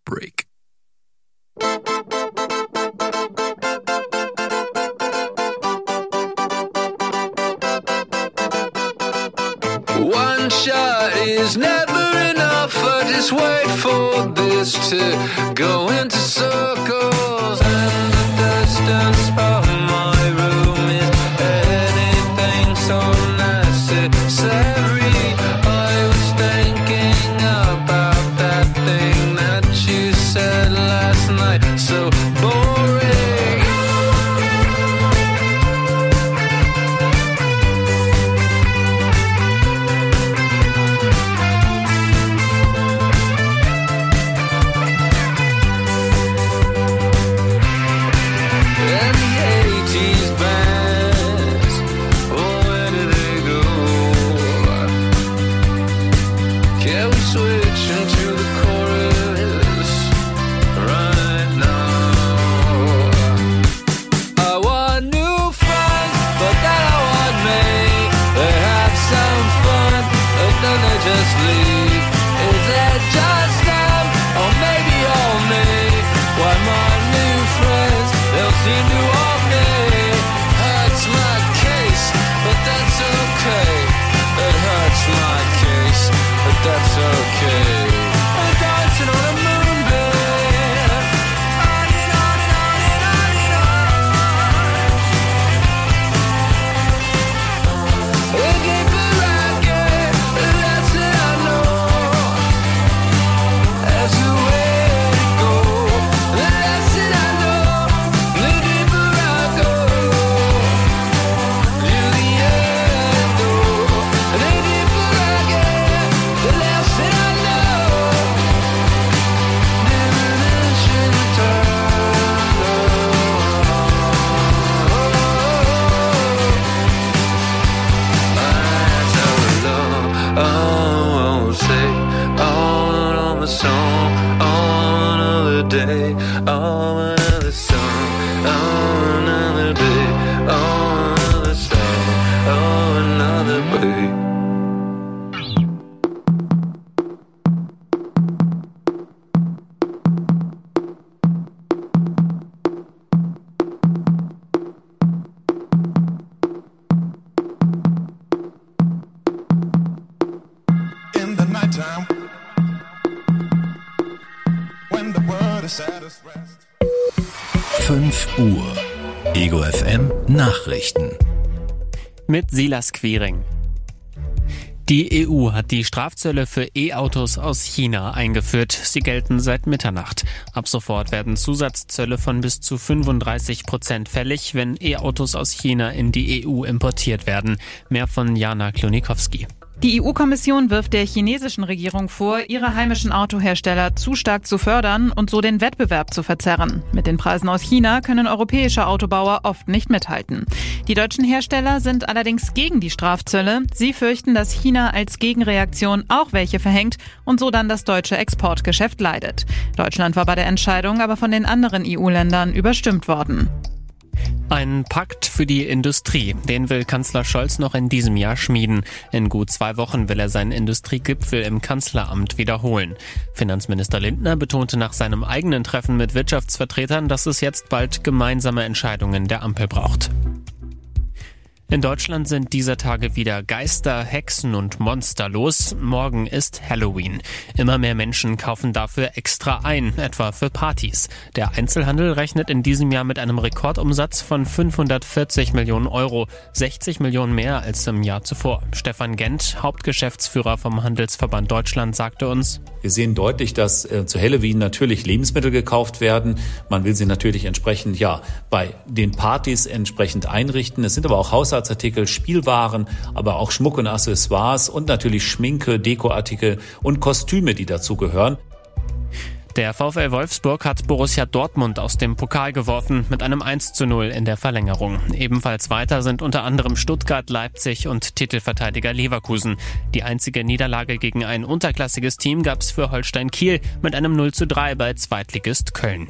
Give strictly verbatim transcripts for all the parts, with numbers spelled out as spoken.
Break. One shot is never enough. I just wait for this to go into circles, and the distance from my room is anything so necessary. I was thinking about that thing that you said last night, so boring. Just leave. Is it just them, or maybe all me? Why my new friends, they'll seem to all me. Hurts my case, but that's okay. It hurts my case, but that's okay. I'm dancing on a moonbeam, on and on and on and on and on. The deeper I get, the less that I know. As the way to go, the less that I know. The deeper I go, to the end, though. The deeper I get, the less that I know. Diminishing return. Oh, say, on another song, on another day, on another song, on another day, on another song, on another way. In the nighttime, when the world is at its rest. fünf Uhr. Ego F M Nachrichten. Mit Silas Quiring. Die E U hat die Strafzölle für E-Autos aus China eingeführt. Sie gelten seit Mitternacht. Ab sofort werden Zusatzzölle von bis zu fünfunddreißig Prozent fällig, wenn E-Autos aus China in die E U importiert werden. Mehr von Jana Klonikowski. Die E U-Kommission wirft der chinesischen Regierung vor, ihre heimischen Autohersteller zu stark zu fördern und so den Wettbewerb zu verzerren. Mit den Preisen aus China können europäische Autobauer oft nicht mithalten. Die deutschen Hersteller sind allerdings gegen die Strafzölle. Sie fürchten, dass China als Gegenreaktion auch welche verhängt und so dann das deutsche Exportgeschäft leidet. Deutschland war bei der Entscheidung aber von den anderen E U-Ländern überstimmt worden. Ein Pakt für die Industrie, den will Kanzler Scholz noch in diesem Jahr schmieden. In gut zwei Wochen will er seinen Industriegipfel im Kanzleramt wiederholen. Finanzminister Lindner betonte nach seinem eigenen Treffen mit Wirtschaftsvertretern, dass es jetzt bald gemeinsame Entscheidungen der Ampel braucht. In Deutschland sind dieser Tage wieder Geister, Hexen und Monster los. Morgen ist Halloween. Immer mehr Menschen kaufen dafür extra ein, etwa für Partys. Der Einzelhandel rechnet in diesem Jahr mit einem Rekordumsatz von fünfhundertvierzig Millionen Euro, sechzig Millionen mehr als im Jahr zuvor. Stefan Gent, Hauptgeschäftsführer vom Handelsverband Deutschland, sagte uns: Wir sehen deutlich, dass äh, zu Halloween natürlich Lebensmittel gekauft werden. Man will sie natürlich entsprechend, ja, bei den Partys entsprechend einrichten. Es sind aber auch Haushaltsartikel, Spielwaren, aber auch Schmuck und Accessoires und natürlich Schminke, Dekoartikel und Kostüme, die dazugehören. Der VfL Wolfsburg hat Borussia Dortmund aus dem Pokal geworfen mit einem eins zu null in der Verlängerung. Ebenfalls weiter sind unter anderem Stuttgart, Leipzig und Titelverteidiger Leverkusen. Die einzige Niederlage gegen ein unterklassiges Team gab es für Holstein Kiel mit einem null zu drei bei Zweitligist Köln.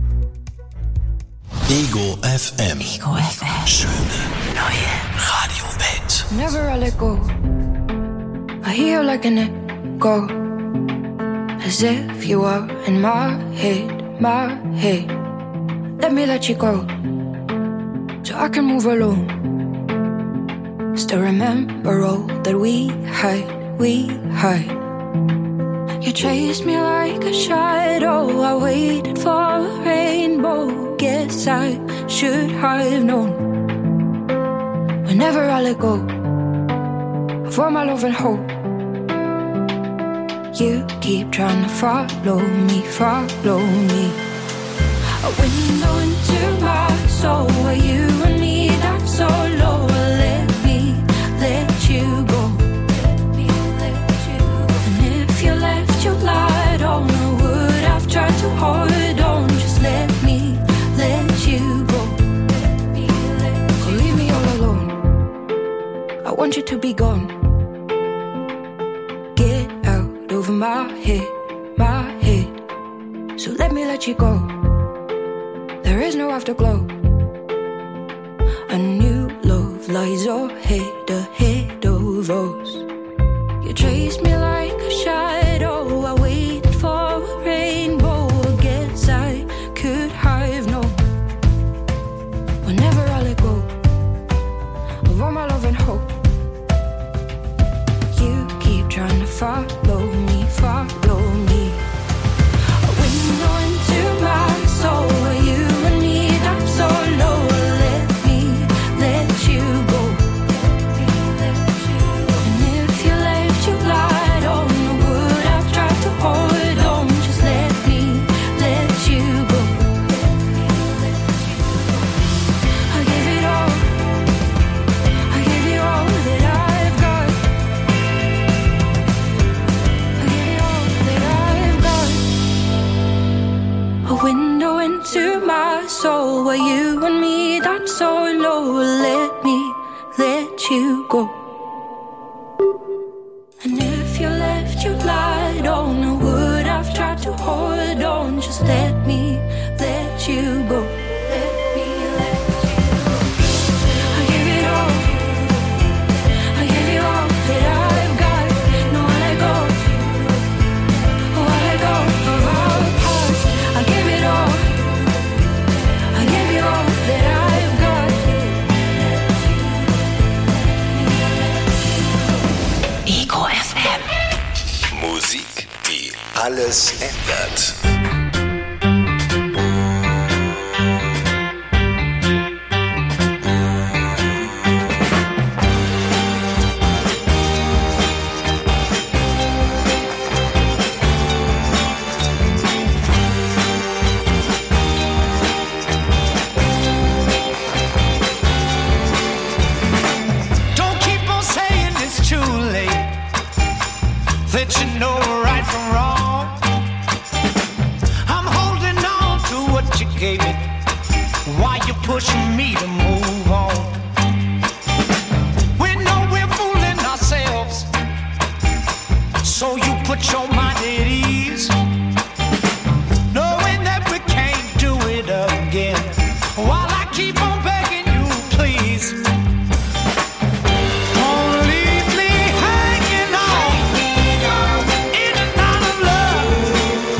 Ego F M. Ego F M. Schöne neue Radiowelt. Never I let go. I hear like an echo. as if you were in my head, my head. Let me let you go, so I can move alone. Still remember all that we had, we had. You chased me like a shadow, I waited for a rainbow. Guess I should have known. Whenever I let go of all my love and hope, you keep trying to follow me, follow me. A window into my soul, where you and me, that's so low. Let me let you go. Let me let you go. And if you left your light on, I would have tried to hold on. Just let me let you go. Let me let you go. Leave me all alone, I want you to be gone. Get out over my head, my head. So let me let you go. There is no afterglow. A new love lies ahead, ahead of us. You chased me like a shadow, I waited for a rainbow. Guess I could have known. Whenever I let go of all my love and hope, you keep trying to follow me, follow me. A window into my soul, where you and me, that's so low. Let me let you go. And if you left your light on, I would have tried to hold on. Just let me let you go. I gave it all, I gave you all that I've got. I gave you all that I've got. A window into my soul, where you and me, that's so low. Let me let you go. And if you left your light on, I would have tried to hold on. Just let me let you go. Let me let you go. I gave it all, I gave you all that I've got. No, I let go, oh, I let go of our past. I gave it all, I gave you all that I've got. Ego F M. Musik, die alles ändert. Don't keep on saying it's too late, that you know right from wrong. I'm holding on to what you gave me, why you pushing me to move on. We know we're fooling ourselves, so you put your mind at ease, knowing that we can't do it again, while I keep on begging you, please. Don't leave me hanging on in and out of love.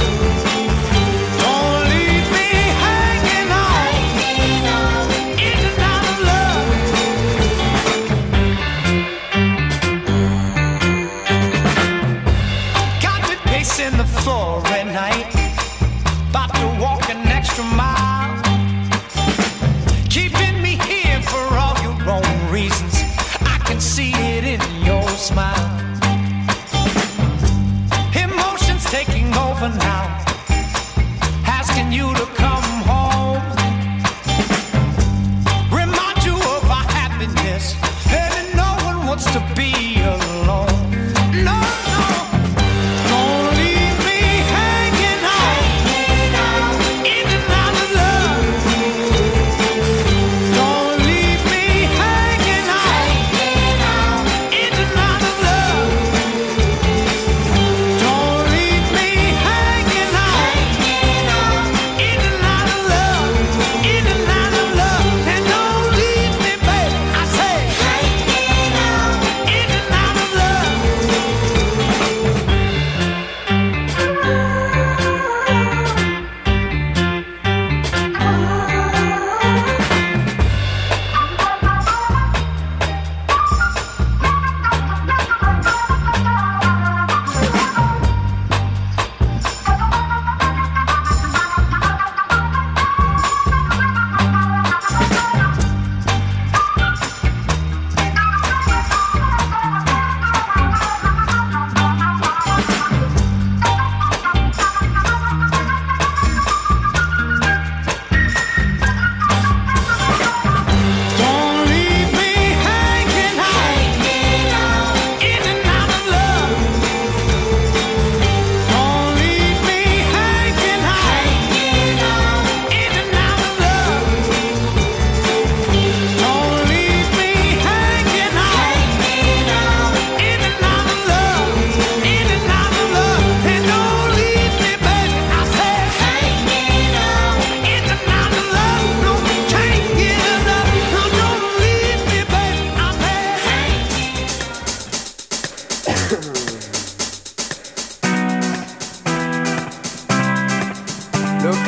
Don't leave me hanging on in and out of love. Got me pacing the floor at night, about to walk an extra mile, keeping me here for all your own reasons. I can see it in your smile. Emotions taking over now, asking you to come home, remind you of our happiness, and no one wants to be alone. No, no, don't leave me hanging on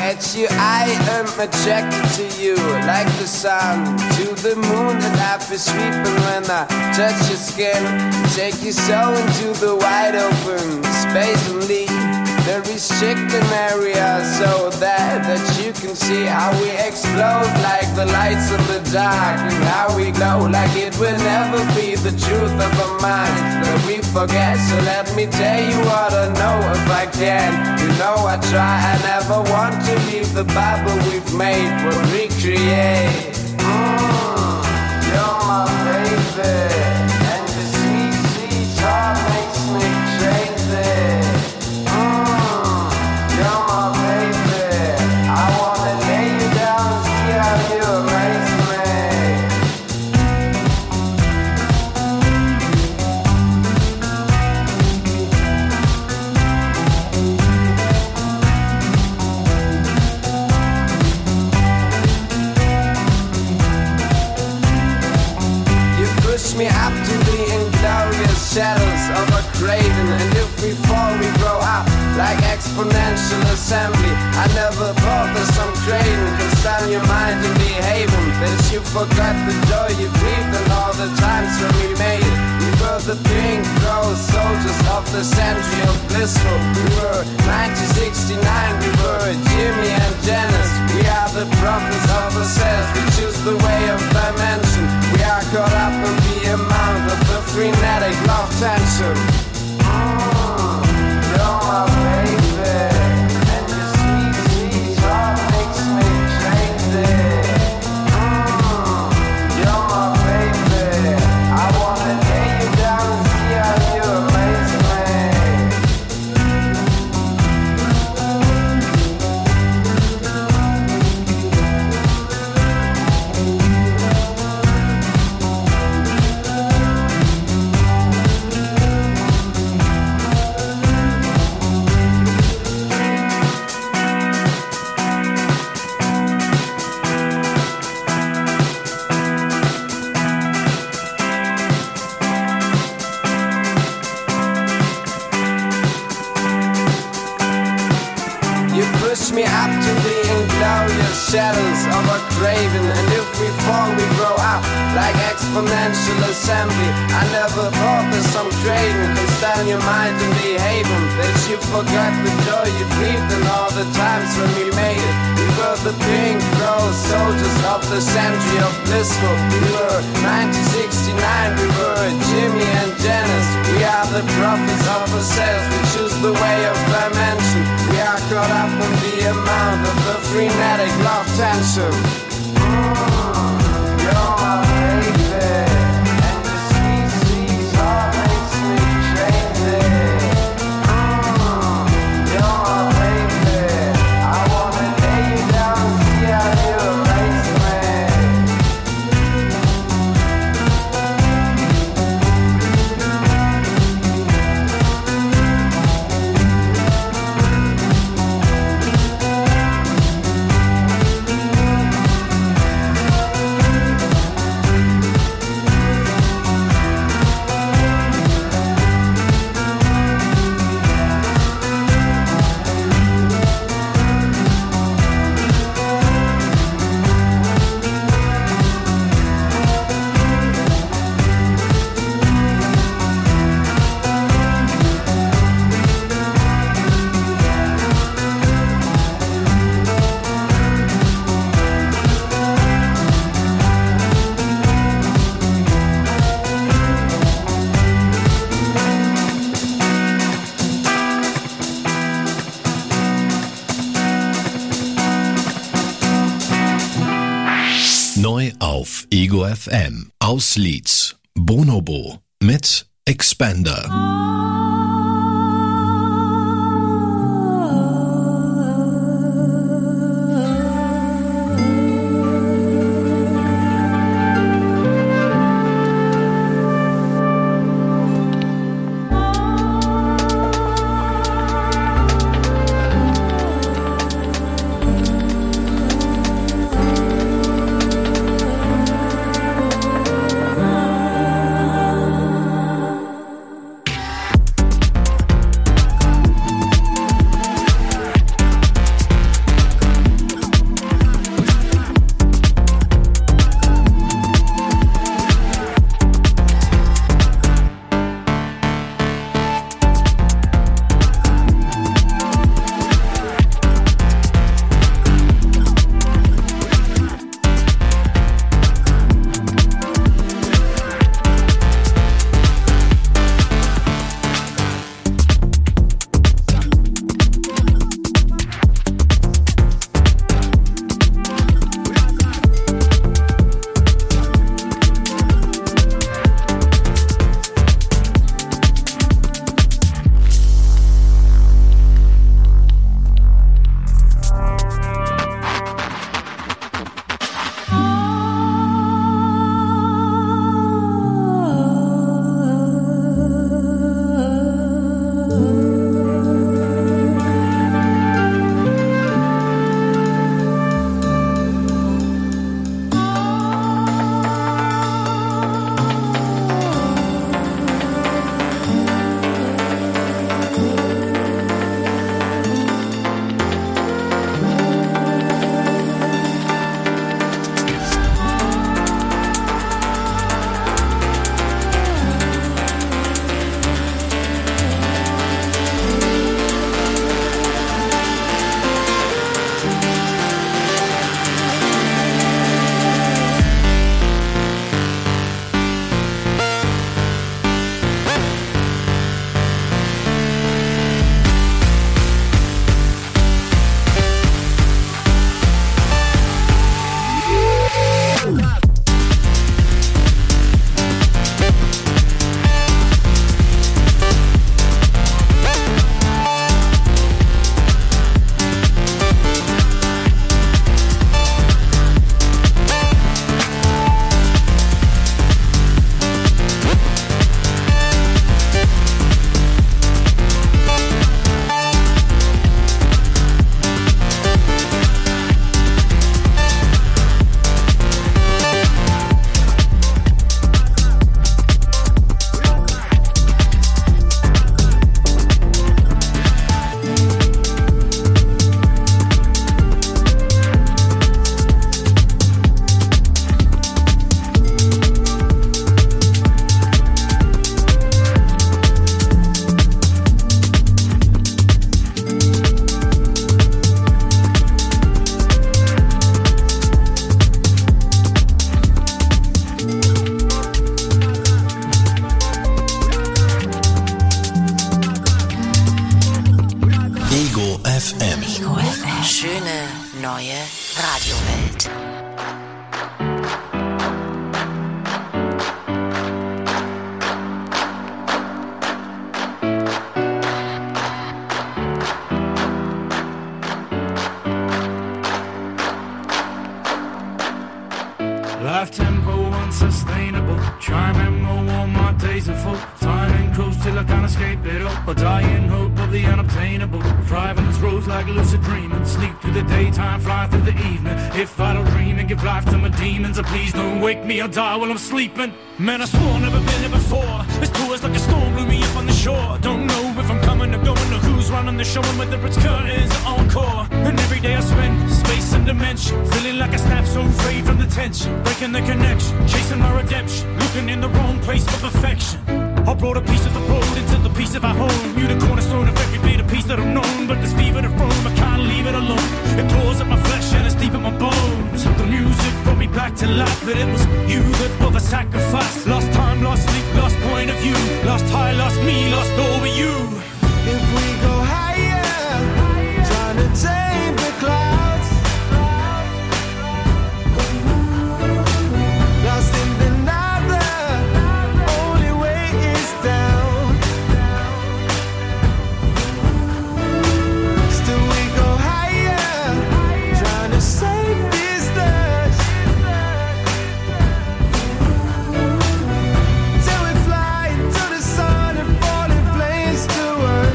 at you, I am attracted to you. Like the sun to the moon, and I feel sweeping when I touch your skin. Take you so into the wide open space and leave the restricted area, so that, that you can see how we explode like the lights in the dark, and how we glow like it will never be the truth of our minds that we forget. So let me tell you what I know if I can. You know I try, I never want to leave the Bible we've made, we'll recreate. Mm, you're my baby, and your sweet, sweet heart makes me crazy. Shadows of a craven, and if we fall, we grow up like exponential assembly. I never thought that some craven could stand your mind and behaving, that you forgot the joy you breathed and all the times when we made it. We were the pink rose soldiers of the century of blissful. We were nineteen sixty-nine, we were Jimmy and Janice. We are the prophets of ourselves, we choose the way of dimension. We are caught up in the amount of the frenetic love tension. Mm, you're my baby, and your sweet, sweet heart makes me crazy. Mm, you're my baby, I wanna lay you down and see how you amaze me. Me up to the inglorious shadows of a craven, and if we fall, we grow up like exponential assembly. I never thought that some craven could stand your mind and behaving, that you forgot the joy you breathed and all the times when we made it. We were the pink rose soldiers of the century of blissful. We were nineteen sixty-nine, we were Jimmy and Janice. We are the prophets of ourselves, we choose the way of dimension. We are caught up in the amount of the frenetic love tension. Mm, you're my baby, and your sweet, sweet heart makes me crazy. Mm, you're my baby, I wanna lay you down and see how you amaze me. Neu auf Ego F M. Aus Leeds. Bonobo mit Expander. schöne neue Radiowelt. Life tempo unsustainable. Try and remember all my days are full. Time and cruise till I can't escape it all. Or die in hope of the unobtainable. Driving these roads like a lucid dream and sleep through the daytime, fly through the evening. If I don't dream and give life to my demons, so please don't wake me or die while I'm sleeping. Man, I swore never been here before. This tour is like a storm, blew me up on the shore. Don't know if I'm coming or going or who's running the show and whether it's curtains or encore. And every day I spend space and dimension, feeling like I snap so free from the tension, breaking the connection, chasing my redemption, looking in the wrong place for perfection. I brought a piece of the road into the piece of our home. You the cornerstone of every bit of piece that I've known. But this fever of Rome, I can't leave it alone. It claws at my flesh and it's deep in my bones. The music brought me back to life, but it was you that brought the sacrifice. Lost time, lost sleep, lost point of view. Lost high, lost me, lost all with you. If we go higher, trying to tame the clouds, lost in the night, the only way is down. Still we go higher, trying to save distance, till we fly to the sun and fall in flames to earth.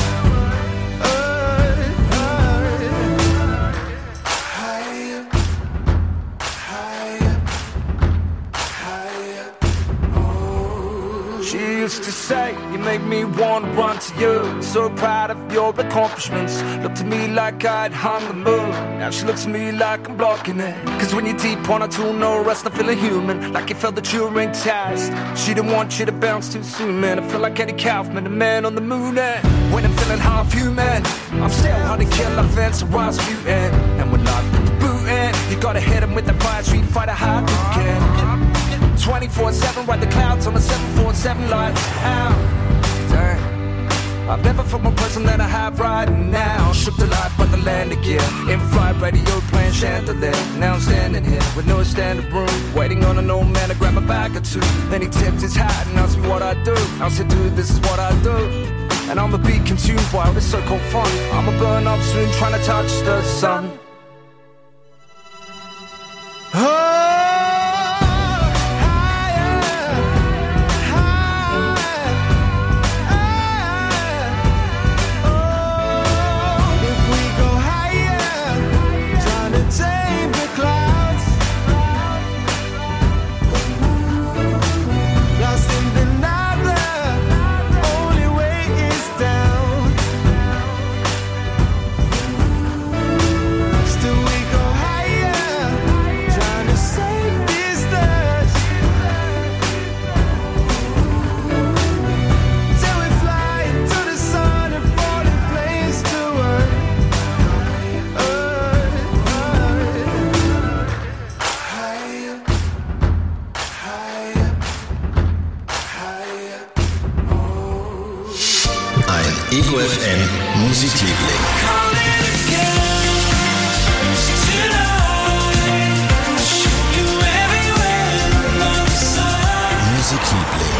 She used to say, you make me want to run to you. So proud of your accomplishments. Looked to me like I'd hung the moon. Now she looks at me like I'm blocking it. Cause when you're deep on a tool, no rest, I'm feeling human. Like you felt that you were enticed. She didn't want you to bounce too soon, man. I feel like Eddie Kaufman, the man on the moon. And when I'm feeling half human, I'm still hard to kill, I fence a Rasputin. And when I put the boot in, you gotta hit him with the fire, street fighter hard you can. twenty-four seven, ride the clouds on the seven forty-seven lights out. Dang. I've never felt more present than I have right now. Shook the life by the land again. In flight, radio playing chandelier. Now I'm standing here with no standing room, waiting on an old man to grab a bag or two. Then he tipped his hat and asked me what I do. I said, dude, this is what I do. And I'ma be consumed by all this so-called fun. I'ma burn up soon trying to touch the sun. Oh! Ego F M Musikliebling. Musikliebling.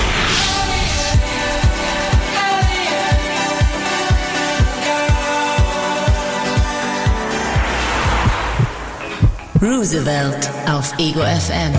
Roosevelt auf Ego F M.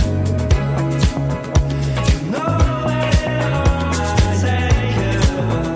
No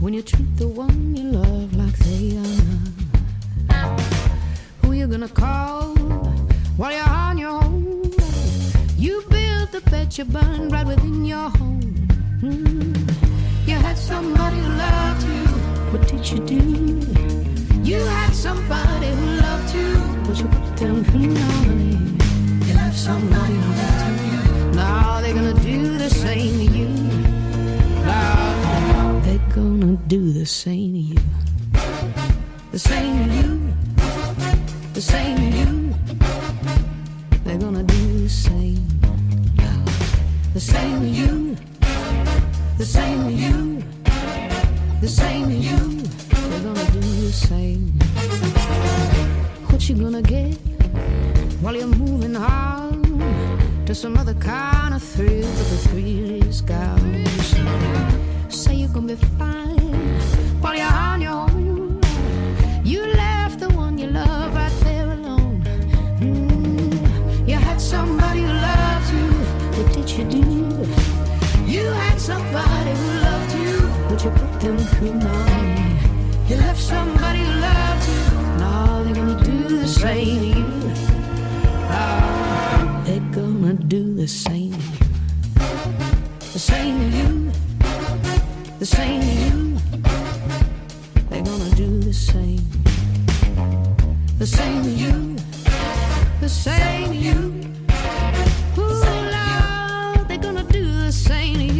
when you treat the one you love like they are none. Who you gonna call while you're on your own? You built the bed you burned right within your home. Mm. You had somebody who loved you. What did you do? You had somebody who loved you, but you put them through naughty. You left somebody who loved you. Now they're gonna do the same to you. Now they're gonna do the same to you. The same to you. The same to you. They're gonna do the same. The same to you. The same to you. The same to you. They're gonna do the same. What you gonna get while you're moving on to some other kind of thrill? But the thrill is gone. Say you're gonna be fine while you're on your own. You left the one you love right there alone. Mm. You had somebody who loved you. What did you do? You had somebody who loved you, but you put them through naughty. You left somebody who loved you. Now they're gonna do the same to you. Now they're gonna do the same to you. The same to you. The same to you. They're gonna do the same. The same to you. The same to you. Ooh, Lord, they're gonna do the same to you.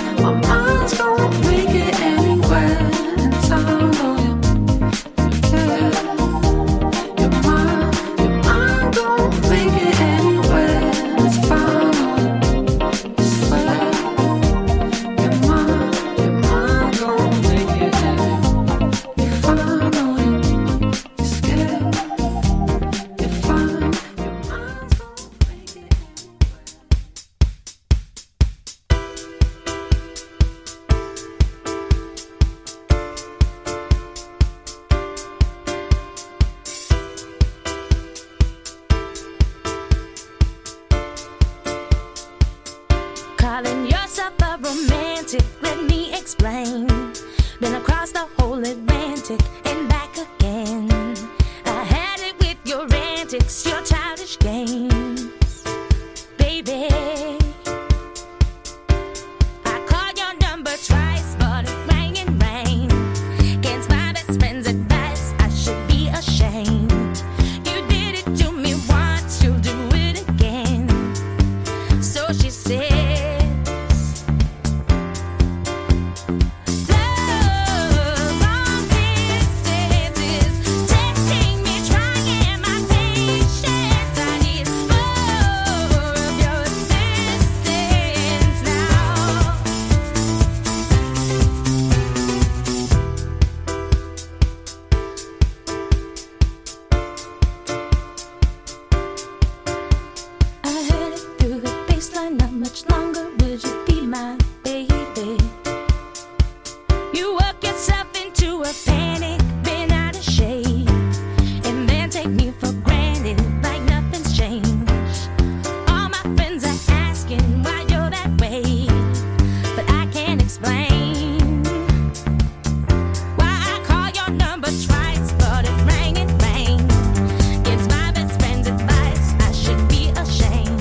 Make it anywhere in town. romantic, let me explain. Been across the whole Atlantic and back again. I had it with your antics, your childish games, baby. I called your number twice, but it rang and rang. Against my best friend's advice, I should be ashamed. You did it to me once, you'll do it again. So she said, not much longer, would you be my baby? You work yourself into a panic, been out of shape, and then take me for granted like nothing's changed. All my friends are asking why you're that way, but I can't explain why I call your number twice, but it rang and rang. Against my best friend's advice, I should be ashamed.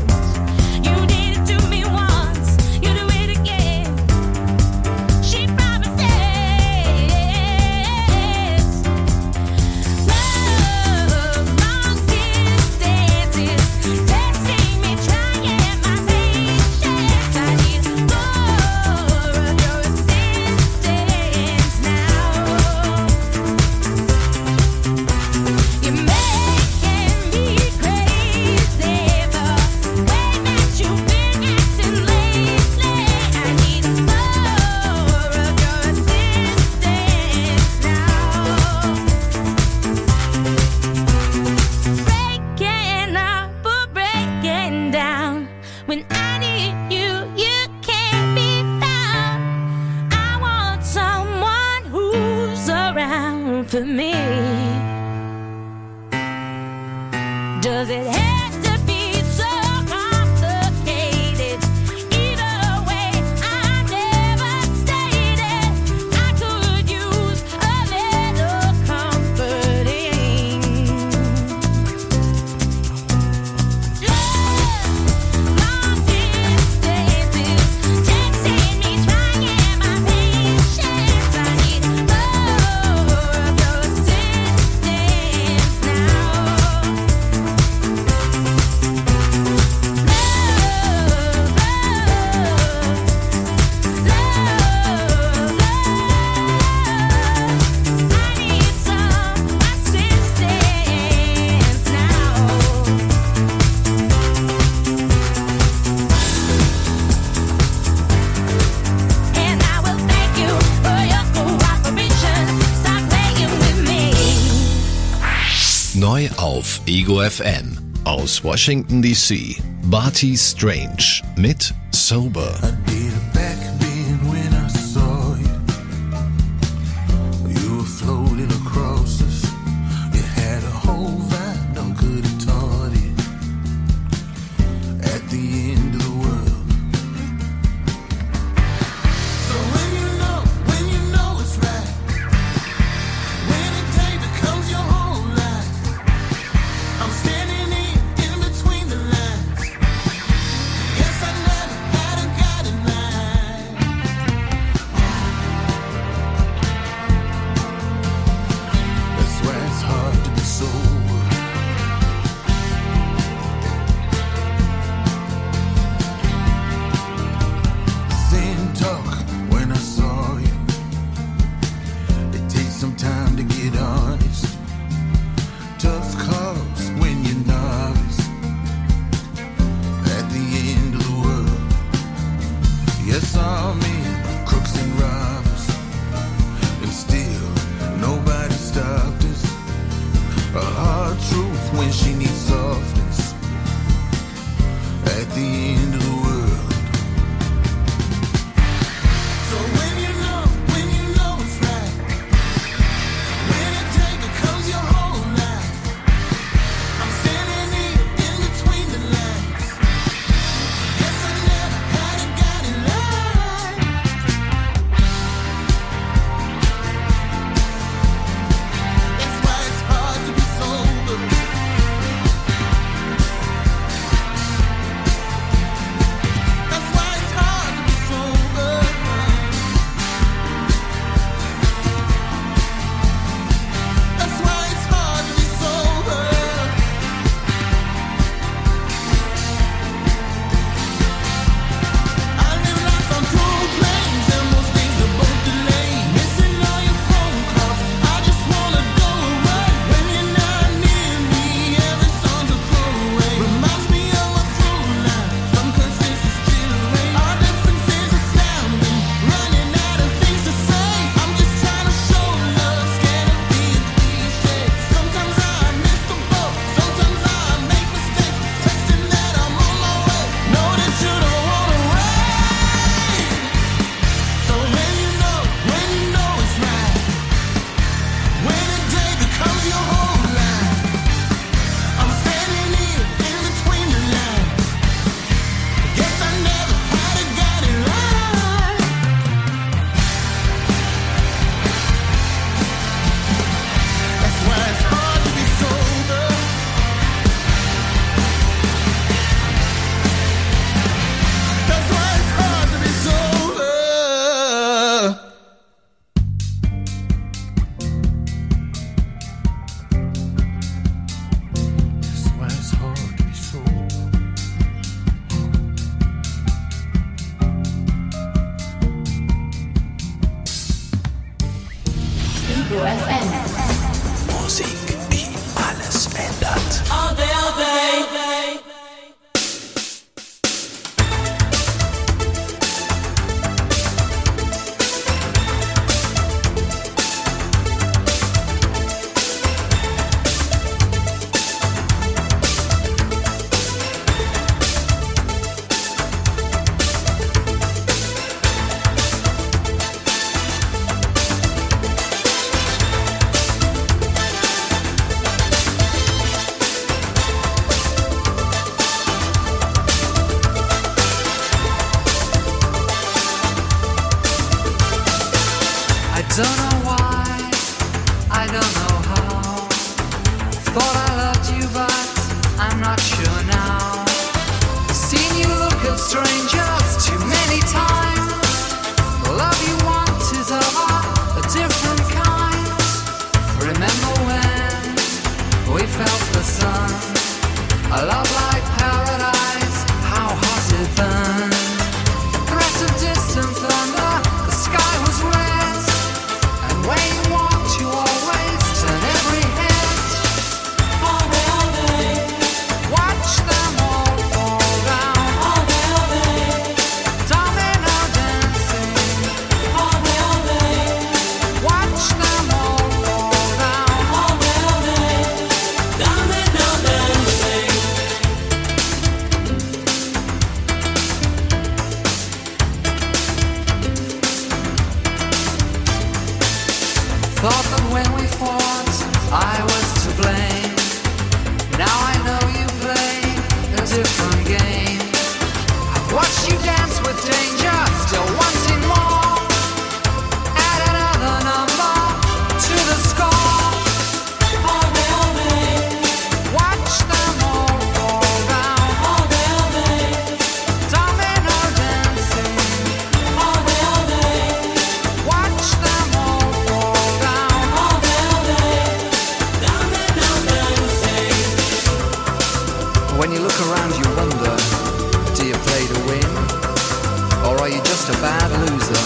When I need you, you can't be found. I want someone who's around for me. Does it have to be so complicated? Either way, I never stated I could use a little comforting. Neu auf Ego F M. Aus Washington D C. Barty Strange mit Sober. Standing in, in between the lines. Guess I never had a guiding light. I don't know how. Thought I loved you, but I'm not sure now. Seen you look at strangers too many times. The love you want is of a different kind. Remember when we felt the sun? A love like paradise, how hot it burned. The threat of distant thunder, the sky was red. And when you walked, you always turn every head. All day, all day, watch them all fall down. All day, all day, domino dancing. All day, all day, watch them all fall down. All day, all day, domino dancing. Thought that when we fought, I was to blame. Now I know you play a different game. I've watched you dance with danger, still wanting more. Add another number to the score. All day, all day, watch them all fall down. All day, all day, domino dancing. All day, all day, watch them all fall down. All day, all day, domino dancing. When you look around, you wonder, do you play to win? Or are you just a bad loser?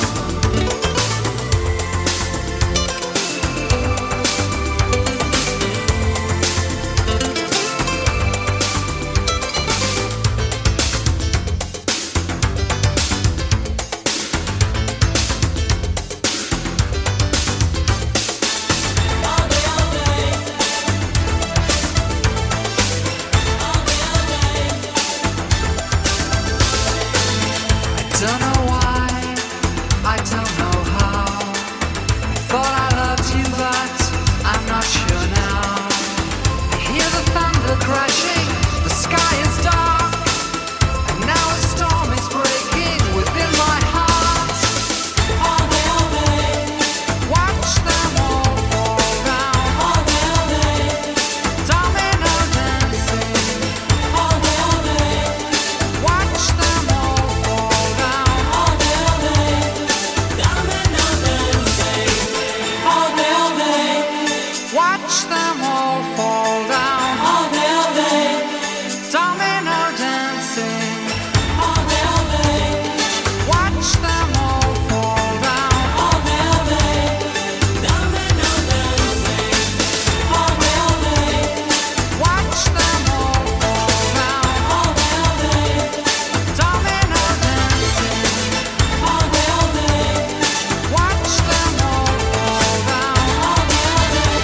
Don't know why, I don't know how. Thought I loved you, but I'm not sure now. I hear the thunder crashing, the sky is dark, and now a storm is breaking within my heart. All day, all day, watch them all fall down. All day, all day, domino dancing. All day, all day, watch them all fall down. All day, all day, domino dancing. All day, all day, watch them all fall down. All day, all day, domino dancing. All day, all day, watch them all fall down. All day, all day, domino dancing. All day, all day, watch them all fall down. All day, all day, domino dancing. All day, all day, watch them all fall down. All day, all day.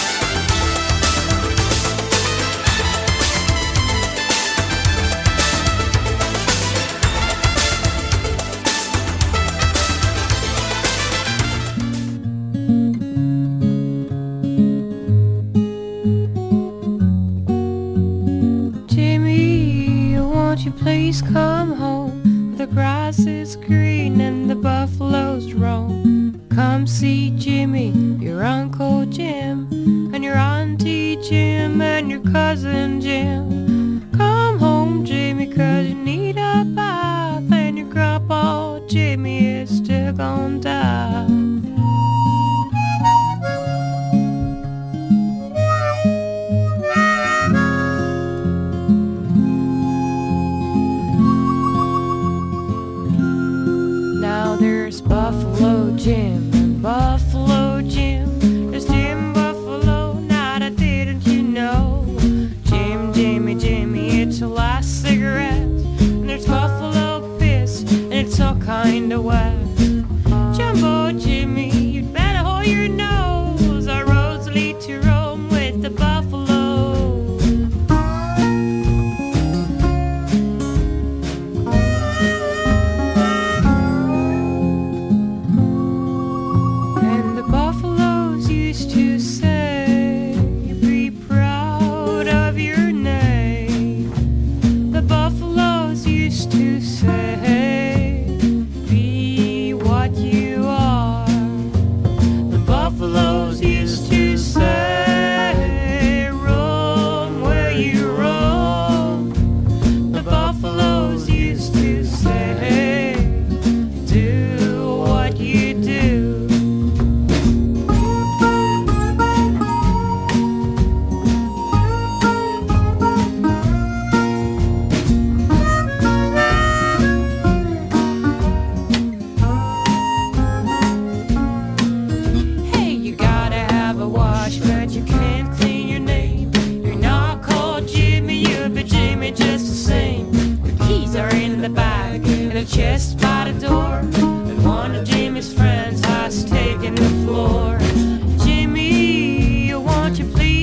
Jimmy, won't you please come home? The grass is green and the buffaloes roam. Come see Jimmy, your Uncle Jim, and your Auntie Jim, and your cousin Jim. Come home, Jimmy, 'cause you need a bath, and your grandpa Jimmy is still gonna die. Now there's Buffalo Jim and Buffalo Jim. There's Jim Buffalo, now that didn't you know? Jim, Jimmy, Jim.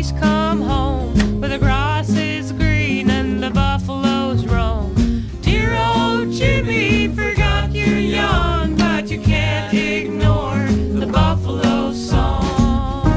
please come home where the grass is green and the buffaloes roam. Dear old Jimmy, forgot you're young, but you can't ignore the buffalo song.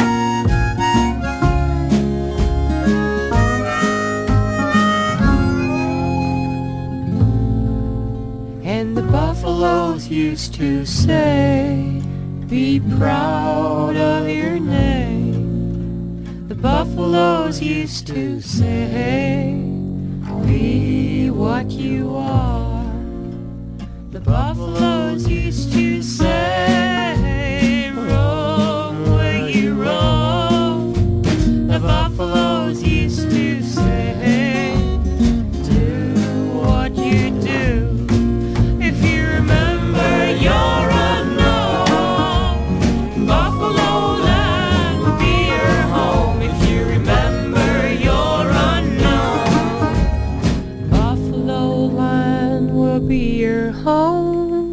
And the buffaloes used to say, be proud of your name. The buffaloes used to say, be what you are. The buffaloes used to say, roam where you roam. The buffaloes used to say, do what you do. If you remember your unknown, Buffalo Land will be your home. If you remember your unknown, Buffalo Land will be your home.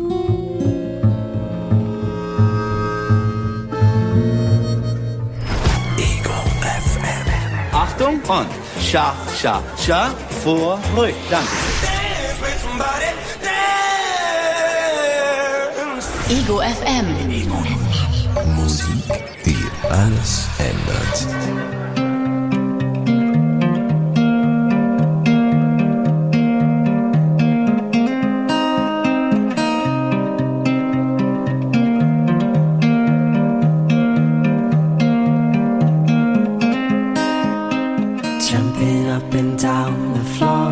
Achtung und Schach, Schach, Schach, vor, ruhig, danke. Ego F M. Musik, die alles ändert. Jumping up and down the floor,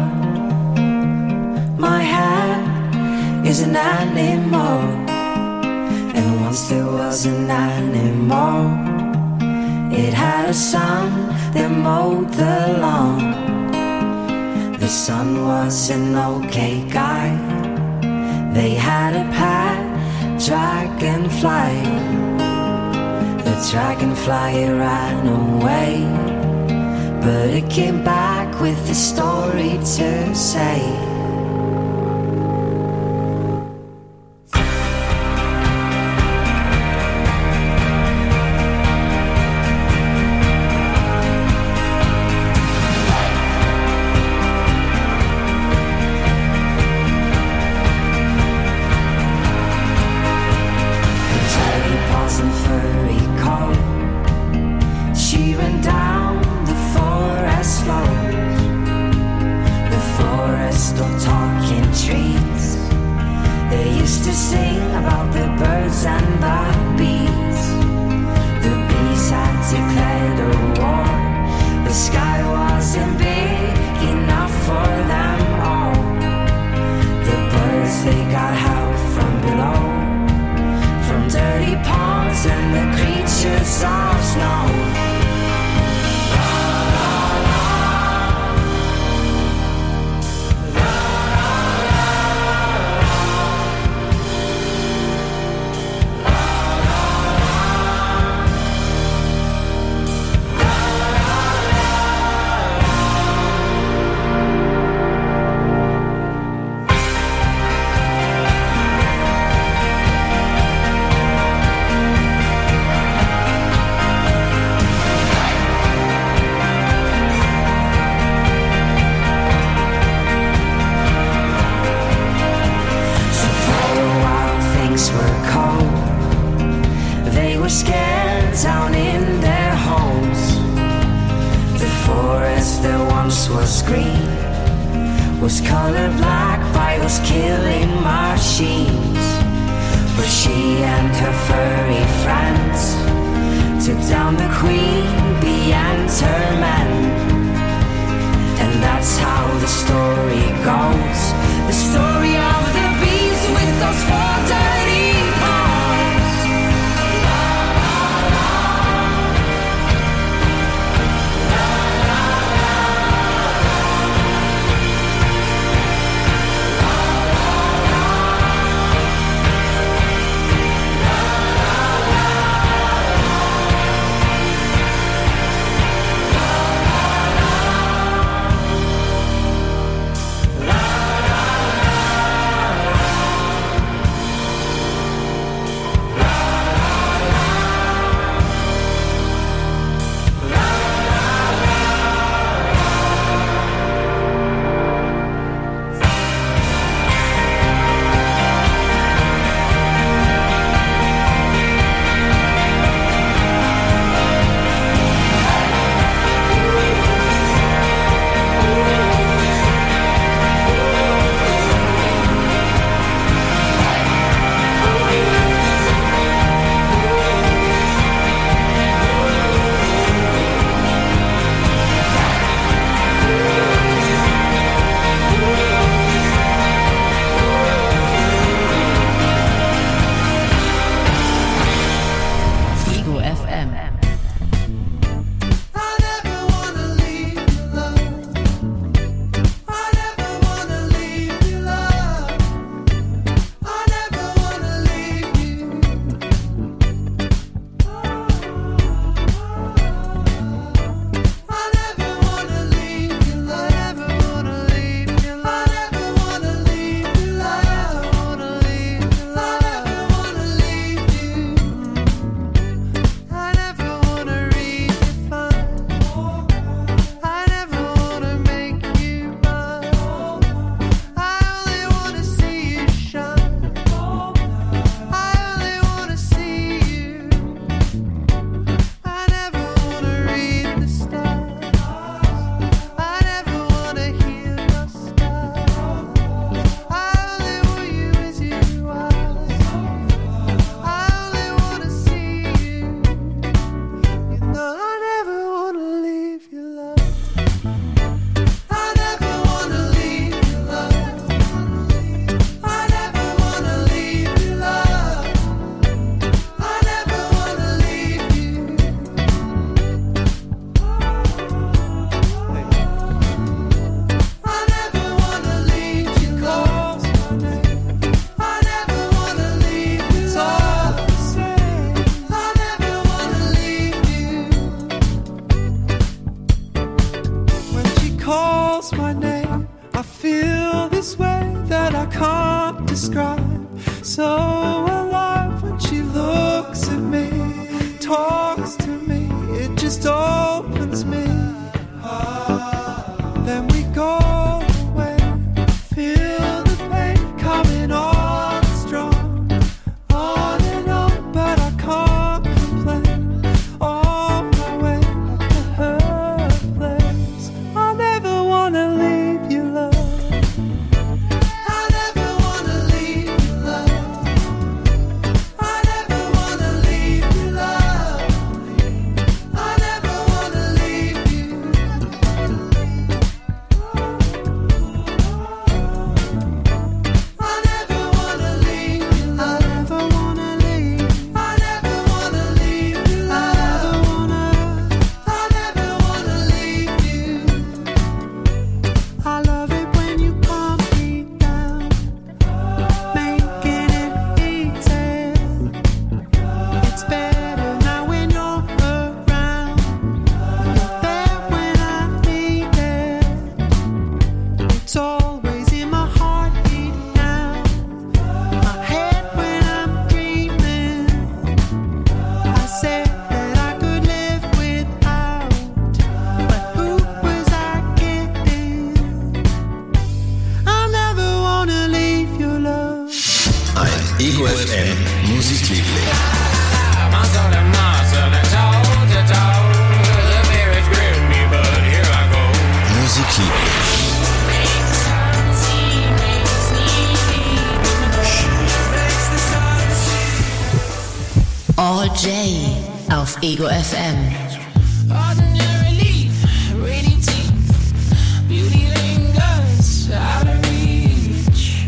my head is an animal, and once there was an animal. It had a son that mowed the lawn. The son was an okay guy. They had a pet dragonfly. The dragonfly ran away, but it came back with a story to say. The teddy paws and furry coat, she ran down the forest flows, the forest of talking trees. They used to sing about the birds and the bees. The bees had declared a war. The sky wasn't big enough for them all. The birds, they got help from below, from dirty ponds and the creatures of snow. So for a while things were cold. They were scared down in their homes. The forest that once was green was colored black by those killing machines. But she and her furry friends took down the queen bee and her men. And that's how the story goes. The story of the bees with those four dirty paws. calls my name, I feel this way that I can't describe. So alive when she looks at me, talks to me, it just opens me. Then we go away, feel the pain coming on strong, on and on, but I can't complain. On my way back to her place, I never wanna leave you, love. I never wanna leave you, love. I never wanna leave you, love. I never wanna leave you. I never wanna leave you, love. I never wanna leave. I never wanna leave you, love. I never wanna leave you. I love it when you calm me down, making it easy. It's better now when you're around. You're there when I need it. It's always in my heartbeat now, my head when I'm dreaming. I said that I could live without, but who was I kidding? I never wanna leave your love. Ein Ego F M Musikliebling. Musikliebling. All J auf Ego F M. Ordinarily, radiant teeth, beauty lingers out of reach.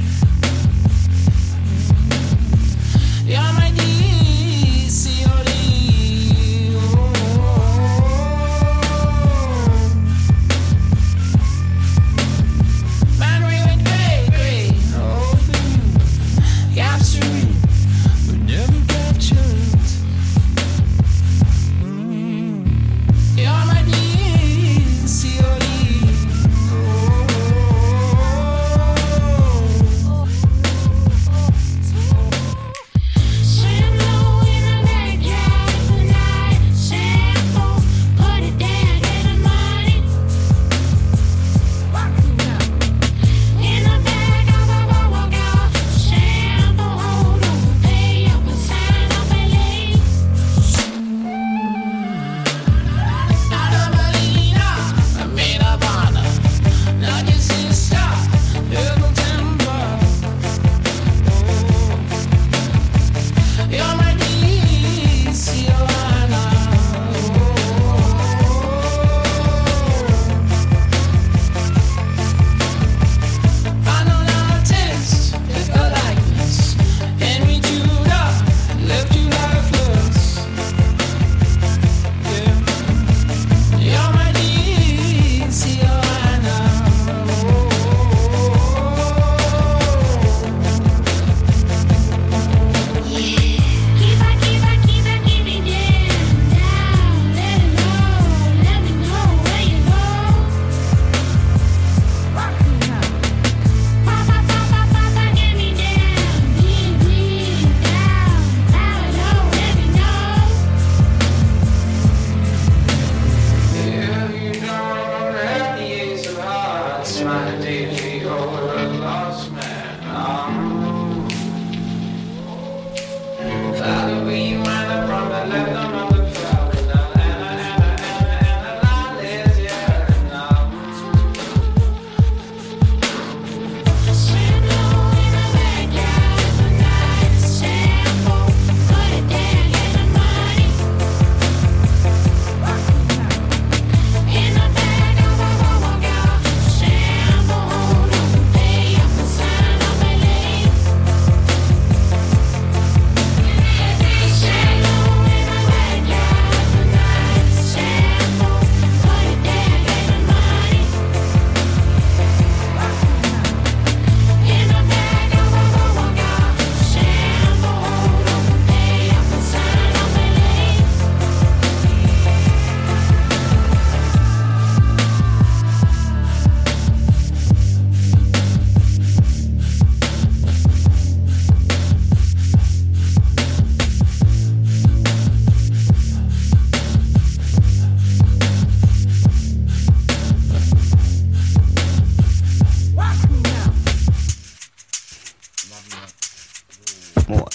You're my D C O D. Man, we went gray, gray, oh, for you. Capture me, but never capture it.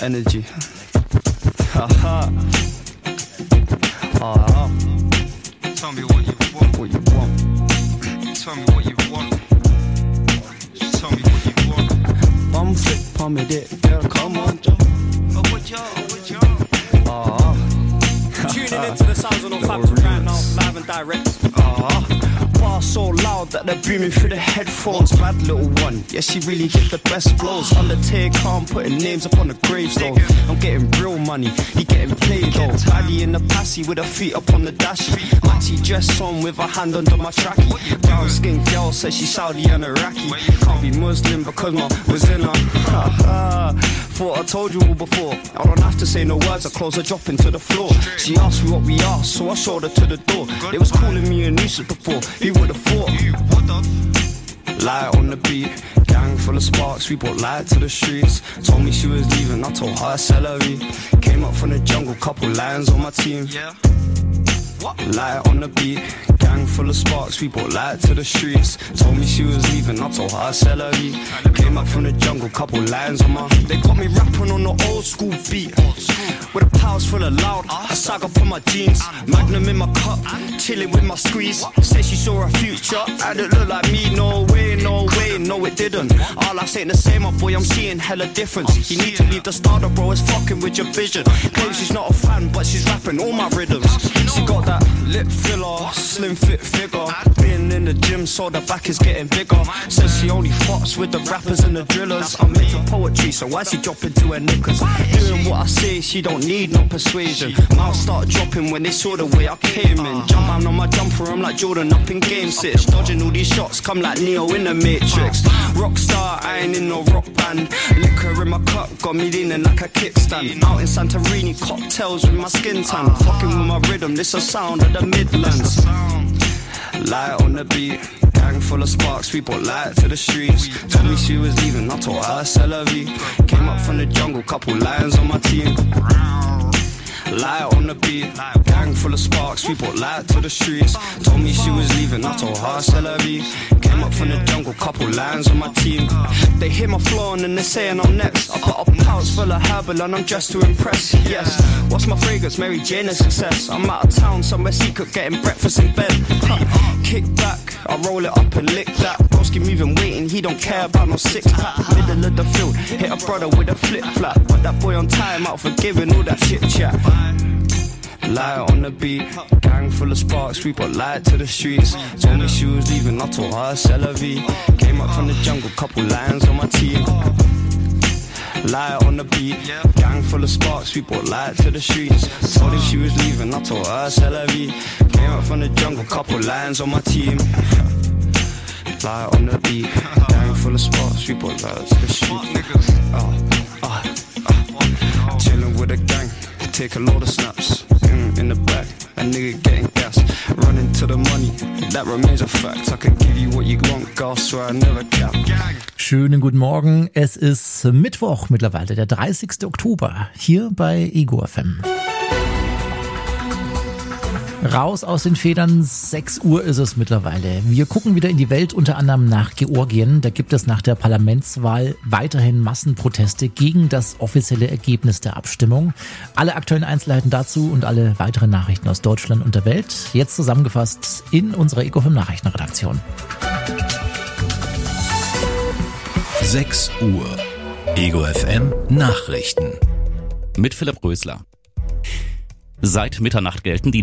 energy. Haha. Ah. Tell me what you want. What you want? Tell me what you want. Just tell me what you want. Bum flip on me dick, girl, come on. Oh, what y'all? What y'all? Ah. Tuning into the sounds of Northampton right now, live and direct. Ah. Bar so loud that they're booming through the headphones. Bad little one, yeah, she really get the best blows. Undertaker, I'm putting names up on the gravestone. I'm getting real money, he getting paid though. Baddie in the passy with her feet up on the dash. Maxi dress on with her hand under my trackie. Brown skin girl says she's Saudi and Iraqi. Can't be Muslim because my was in her. Thought I told you all before. I don't have to say no words, I close her drop into the floor. She asked me what we are, so I showed her to the door. They was calling me a nuisance before, who would have thought? Light on the beat, gang full of sparks, we brought light to the streets. Told me she was leaving, I told her celery. Came up from the jungle, couple lions on my team. Light on the beat, gang full of sparks, we brought light to the streets. Told me she was leaving, I told her celery. Came up from the jungle, couple lines on my. They got me rapping on the old school beat, with a powers full of loud. I sag up on my jeans, Magnum in my cup, chilling with my squeeze. Said she saw her future, and it looked like me. No way, no way, no it didn't. All I ain't the same, my boy, I'm seeing hella difference. You need to leave the starter, bro, it's fucking with your vision. Claims she's not a fan, but she's rapping all my rhythms. She got that lip filler, slim fit figure. Been in the gym, so the back is getting bigger. Says she only fucks with the rappers and the drillers. I'm making poetry, so why she drop into her knickers? Doing what I say, she don't need no persuasion. Mouth start dropping when they saw the way I came in. Jump out on my jumper, I'm like Jordan up in game six. Dodging all these shots, come like Neo in the Matrix. Rockstar, I ain't in no rock band. Liquor in my cup, got me leaning like a kickstand. Out in Santorini, cocktails with my skin tan. Fucking with my rhythm, this a sound of the Midlands. Light on the beat, gang full of sparks, we brought light to the streets. Told me she was leaving, I told her celery. Came up from the jungle, couple lions on my team. Light on the beat, gang full of sparks, we brought light to the streets. Told me she was leaving, I told her celery. Came up from the jungle, couple lines on my team. They hear my flow and then they're saying I'm next. I got a pouch full of herbal and I'm dressed to impress. Yes, what's my fragrance? Mary Jane a success. I'm out of town, somewhere secret, getting breakfast in bed. Huh. Kick back, I roll it up and lick that. Broski moving, waiting, he don't care about no six pack. Middle of the field, hit a brother with a flip flap. Put that boy on time out for giving all that chit chat. Light on the beat, gang full of sparks, we brought light to the streets. Told me she was leaving, I told her celery. Came up from the jungle, couple lions on my team. Light on the beat, gang full of sparks, we brought light to the streets. Told her she was leaving, I told her celery. Came up from the jungle, couple lions on my team. Light on the beat, gang full of sparks, we brought light to the streets. Oh, oh, oh. Chilling with a gang, take a load of snaps. Mm, in the back, a nigga getting gas. Running to the money, that remains a fact. I can give you what you want, girl, so I never cap. Schönen guten Morgen, es ist Mittwoch mittlerweile, der dreißigster Oktober, hier bei Ego F M. Raus aus den Federn, sechs Uhr ist es mittlerweile. Wir gucken wieder in die Welt, unter anderem nach Georgien. Da gibt es nach der Parlamentswahl weiterhin Massenproteste gegen das offizielle Ergebnis der Abstimmung. Alle aktuellen Einzelheiten dazu und alle weiteren Nachrichten aus Deutschland und der Welt jetzt zusammengefasst in unserer Ego F M Nachrichtenredaktion. sechs Uhr. Ego F M Nachrichten. Mit Philipp Rösler. Seit Mitternacht gelten die